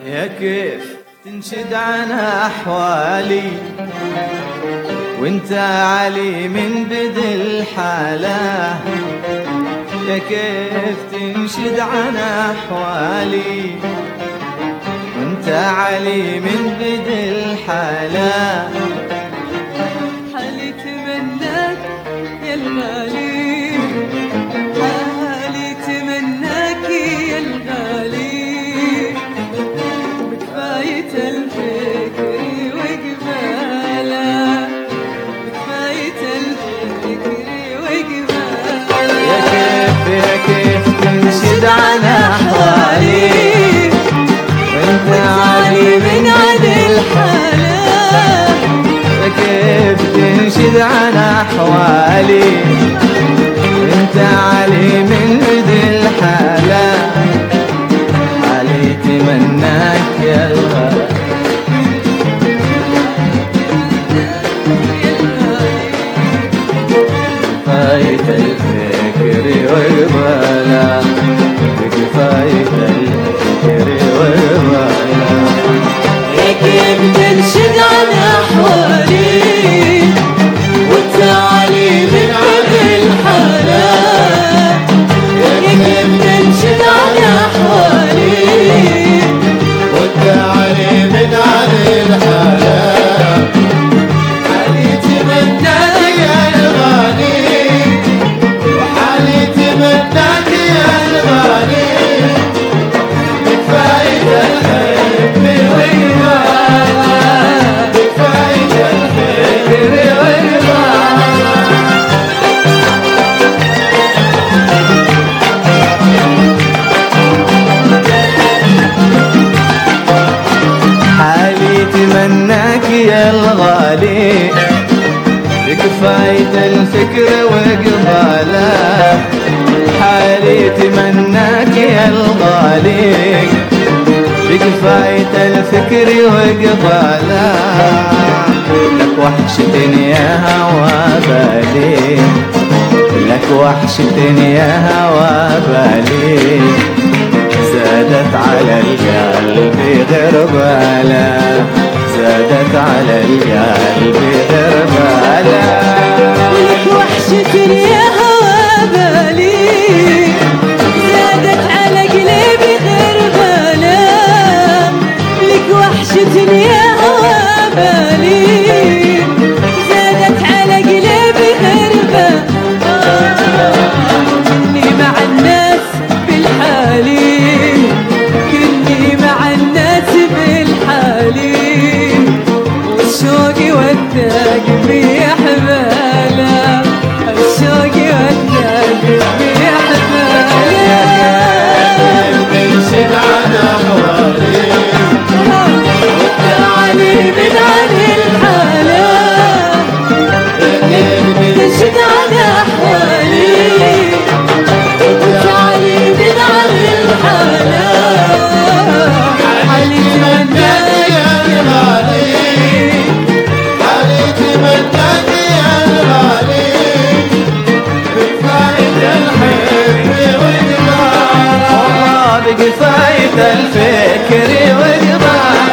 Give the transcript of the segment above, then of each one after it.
يا كيف تنشد عن أحوالي وانت علي من بدل الحالة. يا كيف تنشد عن أحوالي وانت علي من بدل الحالة. حالي تمناك يا الغالي، حالي تمناك يا الغالي، بكفاية الفكر وقباله، بكفاية الفكر وقباله. يا كيف تنشد عن أحوالي وانت علي من بدل الحالة. يا كيف تنشد عن أحوالي وانت علي من بدل الحالة. حالي تمناك يا الغالي، كفاية الفكر وقباله، كفاية الفكر وقباله. يا كيف تنشد عن أحوالي وانت علي من بدل الحالة. يا كيف تنشد عن أحوالي وانت علي من الحالة. حالي تمناك يا الغالي، وحالي تمناك يا الغالي، بكفاية الحب وقباله، بكفاية الفكر وقباله. حالي تمناك يا الغالي، بكفاية الفكر وقباله. حالي تمناك يا الغالي، بكفاية الفكر وقباله. لك وحشة يا هوى بالي، لك وحشة يا هوى بالي، زادت على القلب غربالة، زادت على القلب غربالة. لك وحشة يا هوى بالي، زادت على قلبي غربالة. لك وحشة يا هوى بالي، زادت على قلبي غربالة. كني مع الناس بالحالي، كني مع الناس بالحالي، والشوق وداك بحباله، الشوق وداك بحباله. تنشد عن أحوالي وانت علي من علي الحالة. تنشد عن أحوالي وانت علي من علي الحالة. حالي تمناك يا الغالي، حالي تمناك يا الغالي، بكفاية الحب وقباله، والله بكفاية الفكر وقباله.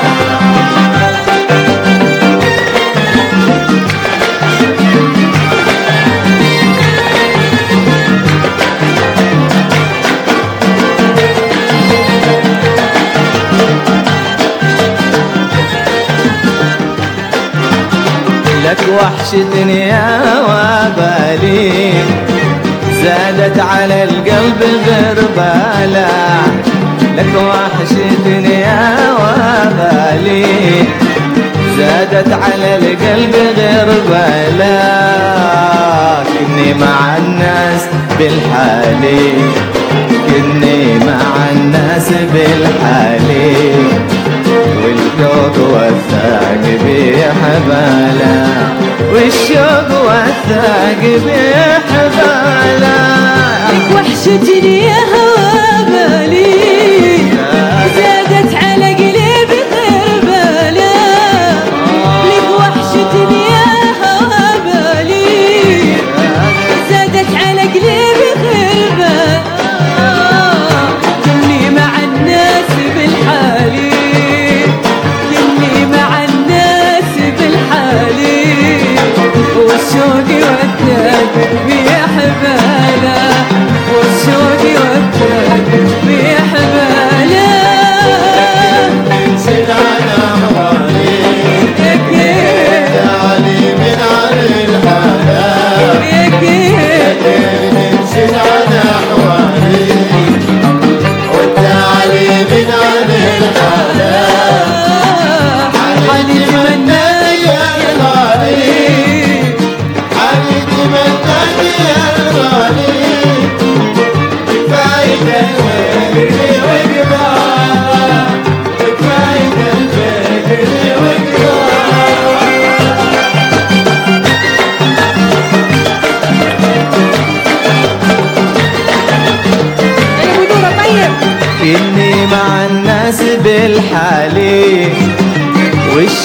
لك وحشة يا وبالي، زادت على القلب غربالة. لك وحشة يا وبالي، زادت على القلب غربالة. كني مع الناس بالحالي، كني مع الناس بالحالي، والشوق وثاق بحباله، والشوق وثاق بحباله. لك وحشة يا هوى بالي، زادت على قلبي غربالة. لك وحشة يا هوى بالي، زادت على قلبي غربالة. كني مع الناس بالحالي،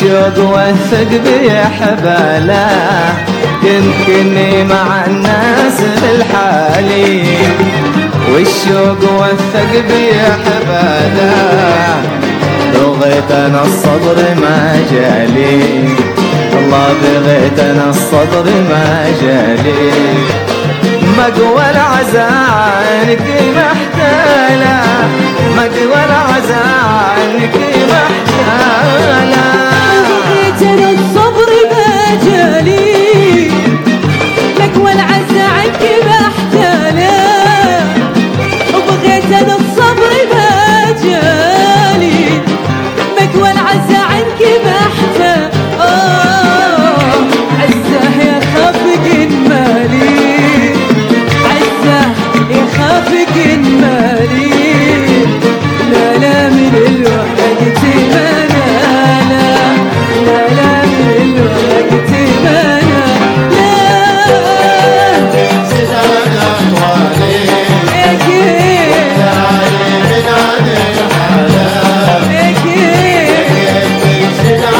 والشوق وثق بحباله يمكنني مع الناس الحالي والشوق وثق بحباله بغيت انا الصبر ما جالي والله بغيت انا الصبر ما جالي مقوى العزانك محتاله مقوى العزانك محتاله بغيت انا الصبر ما جالي مقوى العزا عنك محتاله وبغيت انا الصبر ما جالي مقوى العزا عنك محتاله عزاه يا خافق مالي عزاه يا خافق مالي لا لا من الوقت ما نالا لا لا من الوقت ما نالا يا كيف يا كيف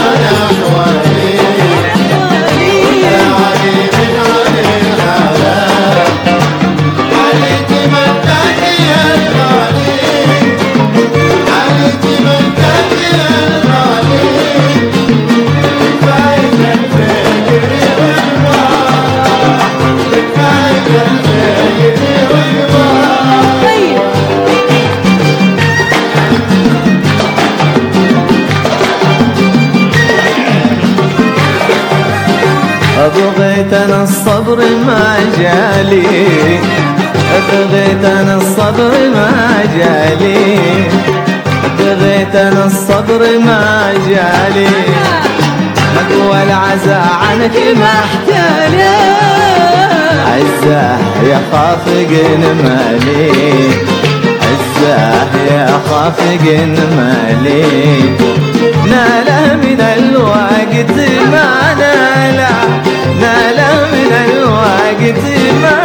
بغيت انا الصبر ما جالي بغيت انا الصبر ما جالي بغيت انا الصبر ما جالي مقوى العزا عنك محتاله عزاه يا خافق مالي عزاه يا خافق مالي ناله من الوقت ما ناله ناله من الوقت ما